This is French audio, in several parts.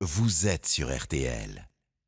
vous êtes sur RTL.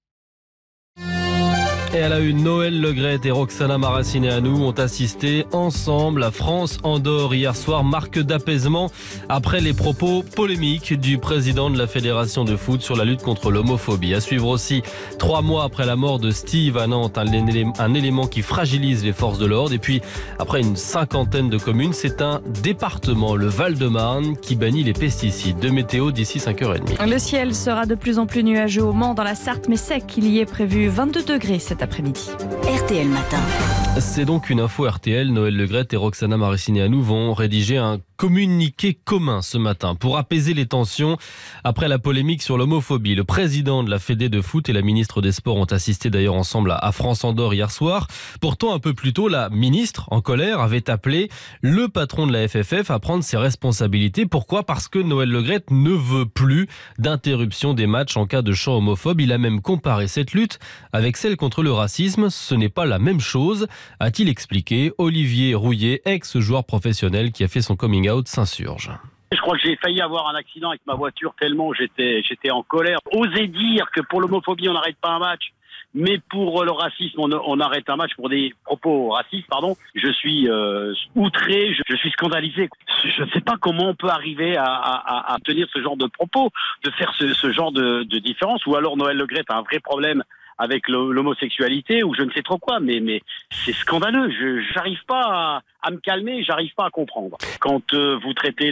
Et à la une, Noël Le Graët et Roxana Maracineanu ont assisté ensemble à France-Andorre hier soir, marque d'apaisement après les propos polémiques du président de la Fédération de foot sur la lutte contre l'homophobie. À suivre aussi, 3 mois après la mort de Steve à Nantes, un élément qui fragilise les forces de l'ordre. Et puis, après une 50aine de communes, c'est un département, le Val-de-Marne, qui bannit les pesticides. De météo d'ici 5h30. Le ciel sera de plus en plus nuageux au Mans, dans la Sarthe, mais sec. Il y est prévu 22 degrés cet après-midi. RTL Matin. C'est donc une info RTL. Noël Le Graët et Roxana Maracineanu vont rédiger un communiqué commun ce matin pour apaiser les tensions après la polémique sur l'homophobie. Le président de la Fédé de foot et la ministre des Sports ont assisté d'ailleurs ensemble à France-Andorre hier soir. Pourtant, un peu plus tôt, la ministre, en colère, avait appelé le patron de la FFF à prendre ses responsabilités. Pourquoi ? Parce que Noël Le Graët ne veut plus d'interruption des matchs en cas de chant homophobe. Il a même comparé cette lutte avec celle contre le racisme. Ce n'est pas la même chose, a-t-il expliqué. Olivier Rouillet, ex-joueur professionnel qui a fait son coming out, s'insurge. Je crois que j'ai failli avoir un accident avec ma voiture tellement j'étais en colère. Oser dire que pour l'homophobie on n'arrête pas un match, mais pour le racisme on arrête un match pour des propos racistes, pardon. Je suis outré, je suis scandalisé. Je ne sais pas comment on peut arriver à tenir ce genre de propos, de faire ce genre de différence, ou alors Noël Le Graët a un vrai problème avec l'homosexualité ou je ne sais trop quoi, mais c'est scandaleux. J'arrive pas à me calmer, j'arrive pas à comprendre. Quand vous traitez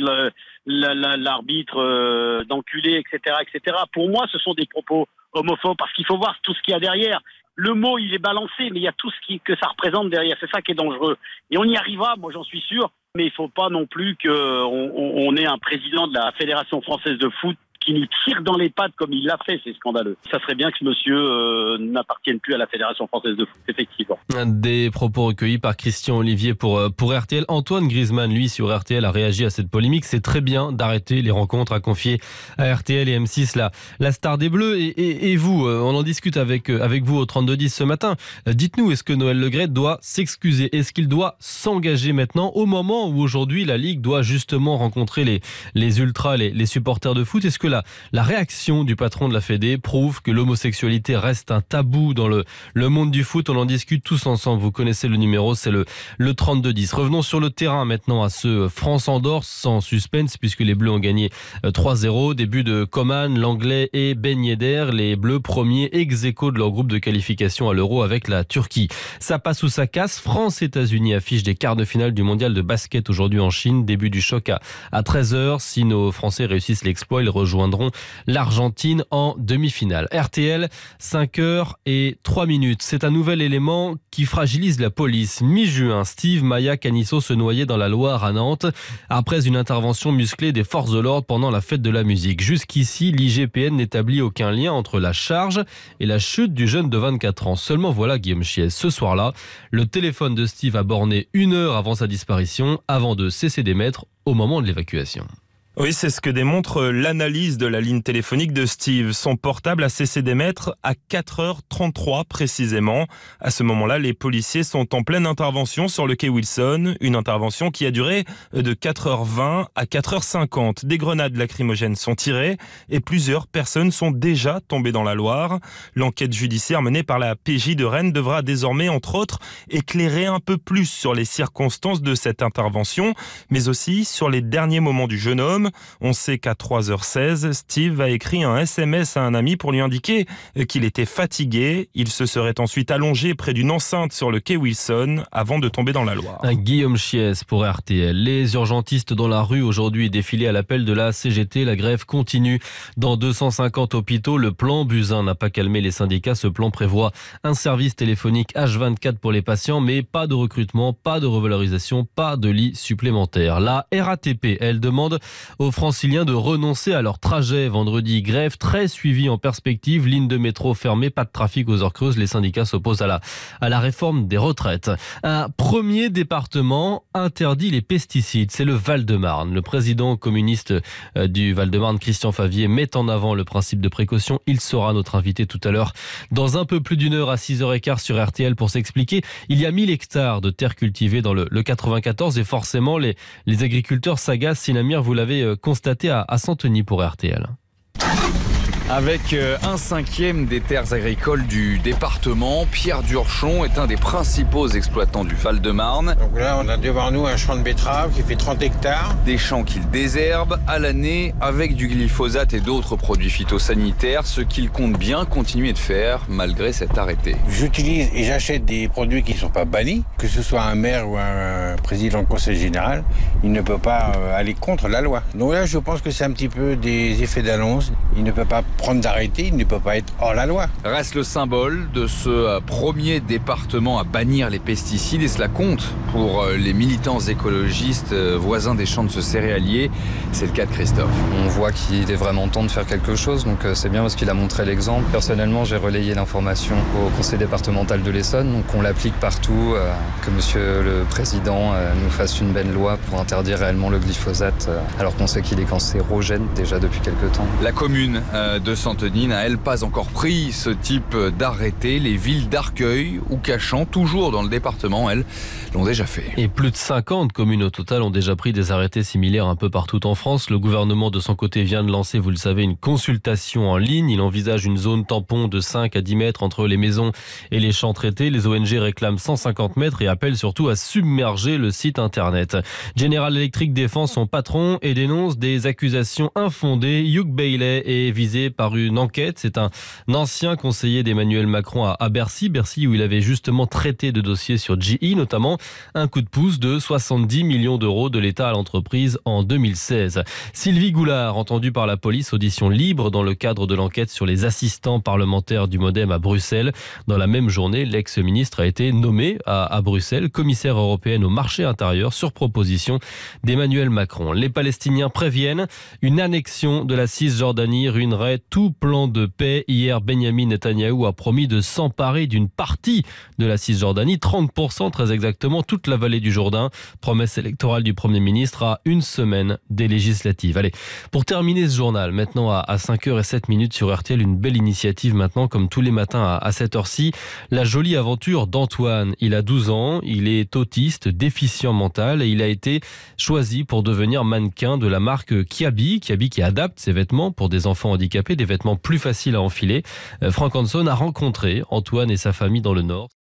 l'arbitre d'enculé, etc., pour moi, ce sont des propos homophobes parce qu'il faut voir tout ce qu'il y a derrière. Le mot, il est balancé, mais il y a tout ce que ça représente derrière. C'est ça qui est dangereux. Et on y arrivera, moi j'en suis sûr, mais il faut pas non plus qu'on ait un président de la Fédération française de foot qui nous tire dans les pattes comme il l'a fait, c'est scandaleux. Ça serait bien que ce monsieur n'appartienne plus à la Fédération française de foot, effectivement. Des propos recueillis par Christian Olivier pour RTL. Antoine Griezmann, lui, sur RTL, a réagi à cette polémique. C'est très bien d'arrêter les rencontres, à confier à RTL et M6 la star des Bleus. Et vous, on en discute avec vous au 32-10 ce matin. Dites-nous, est-ce que Noël Le Graët doit s'excuser ? Est-ce qu'il doit s'engager maintenant, au moment où aujourd'hui la Ligue doit justement rencontrer les ultras, les supporters de foot ? Est-ce que la réaction du patron de la Fédé prouve que l'homosexualité reste un tabou dans le monde du foot? On en discute tous ensemble. Vous connaissez le numéro, c'est le 32-10. Revenons sur le terrain maintenant à ce France-Andorre sans suspense puisque les Bleus ont gagné 3-0. Début de Coman, l'Anglais et Ben Yedder. Les Bleus premiers ex-aequo de leur groupe de qualification à l'Euro avec la Turquie. Ça passe ou ça casse. France-États-Unis affiche des quarts de finale du mondial de basket aujourd'hui en Chine. Début du choc à 13h. Si nos Français réussissent l'exploit, ils rejoindront l'Argentine en demi-finale. RTL, 5h03. C'est un nouvel élément qui fragilise la police. Mi-juin, Steve Maya Canisso se noyait dans la Loire à Nantes après une intervention musclée des forces de l'ordre pendant la fête de la musique. Jusqu'ici, l'IGPN n'établit aucun lien entre la charge et la chute du jeune de 24 ans. Seulement voilà, Guillaume Chiez, ce soir-là, le téléphone de Steve a borné 1 heure avant sa disparition, avant de cesser d'émettre au moment de l'évacuation. Oui, c'est ce que démontre l'analyse de la ligne téléphonique de Steve. Son portable a cessé d'émettre à 4h33 précisément. À ce moment-là, les policiers sont en pleine intervention sur le quai Wilson. Une intervention qui a duré de 4h20 à 4h50. Des grenades lacrymogènes sont tirées et plusieurs personnes sont déjà tombées dans la Loire. L'enquête judiciaire menée par la PJ de Rennes devra désormais, entre autres, éclairer un peu plus sur les circonstances de cette intervention, mais aussi sur les derniers moments du jeune homme. On sait qu'à 3h16, Steve a écrit un SMS à un ami pour lui indiquer qu'il était fatigué. Il se serait ensuite allongé près d'une enceinte sur le quai Wilson avant de tomber dans la Loire. Guillaume Chiez pour RTL. Les urgentistes dans la rue aujourd'hui défilés à l'appel de la CGT. La grève continue dans 250 hôpitaux. Le plan Buzyn n'a pas calmé les syndicats. Ce plan prévoit un service téléphonique H24 pour les patients, mais pas de recrutement, pas de revalorisation, pas de lits supplémentaires. La RATP, elle demande aux Franciliens de renoncer à leur trajet. Vendredi, grève très suivie en perspective. Ligne de métro fermée, pas de trafic aux heures creuses. Les syndicats s'opposent à la réforme des retraites. Un premier département interdit les pesticides. C'est le Val-de-Marne. Le président communiste du Val-de-Marne, Christian Favier, met en avant le principe de précaution. Il sera notre invité tout à l'heure dans un peu plus d'une heure à 6h15 sur RTL pour s'expliquer. Il y a 1000 hectares de terres cultivées dans le 94 et forcément les agriculteurs s'agacent. Sinamir, vous l'avez constaté à Santeny pour RTL. Avec 1/5 des terres agricoles du département, Pierre Durchon est un des principaux exploitants du Val-de-Marne. Donc là, on a devant nous un champ de betterave qui fait 30 hectares. Des champs qu'il désherbe à l'année avec du glyphosate et d'autres produits phytosanitaires, ce qu'il compte bien continuer de faire malgré cet arrêté. J'utilise et j'achète des produits qui ne sont pas bannis, que ce soit un maire ou un président du conseil général, il ne peut pas aller contre la loi. Donc là, je pense que c'est un petit peu des effets d'annonce. Il ne peut pas prendre d'arrêté, il ne peut pas être hors la loi. Reste le symbole de ce premier département à bannir les pesticides et cela compte pour les militants écologistes voisins des champs de ce céréalier. C'est le cas de Christophe. On voit qu'il est vraiment temps de faire quelque chose, donc c'est bien parce qu'il a montré l'exemple. Personnellement, j'ai relayé l'information au conseil départemental de l'Essonne, donc on l'applique partout, que monsieur le président nous fasse une belle loi pour interdire réellement le glyphosate, alors qu'on sait qu'il est cancérogène déjà depuis quelques temps. La commune de Sainte-Denis n'a, elle, pas encore pris ce type d'arrêté. Les villes d'Arcueil ou Cachan, toujours dans le département, elles, l'ont déjà fait. Et plus de 50 communes au total ont déjà pris des arrêtés similaires un peu partout en France. Le gouvernement, de son côté, vient de lancer, vous le savez, une consultation en ligne. Il envisage une zone tampon de 5 à 10 mètres entre les maisons et les champs traités. Les ONG réclament 150 mètres et appellent surtout à submerger le site internet. General Electric défend son patron et dénonce des accusations infondées. Hugh Bailey est visé par une enquête. C'est un ancien conseiller d'Emmanuel Macron à Bercy où il avait justement traité de dossiers sur GE, notamment un coup de pouce de 70 millions d'euros de l'État à l'entreprise en 2016. Sylvie Goulard, entendue par la police, audition libre dans le cadre de l'enquête sur les assistants parlementaires du MoDem à Bruxelles. Dans la même journée, l'ex-ministre a été nommé à Bruxelles commissaire européenne au marché intérieur sur proposition d'Emmanuel Macron. Les Palestiniens préviennent, une annexion de la Cisjordanie ruinerait tout plan de paix. Hier, Benyamin Netanyahou a promis de s'emparer d'une partie de la Cisjordanie, 30% très exactement, toute la vallée du Jourdain. Promesse électorale du Premier ministre à une semaine des législatives. Allez, pour terminer ce journal, maintenant à 5h07 sur RTL, une belle initiative maintenant, comme tous les matins à cette heure-ci, la jolie aventure d'Antoine. Il a 12 ans, il est autiste, déficient mental et il a été choisi pour devenir mannequin de la marque Kiabi qui adapte ses vêtements pour des enfants handicapés, des vêtements plus faciles à enfiler. Franck Hanson a rencontré Antoine et sa famille dans le Nord.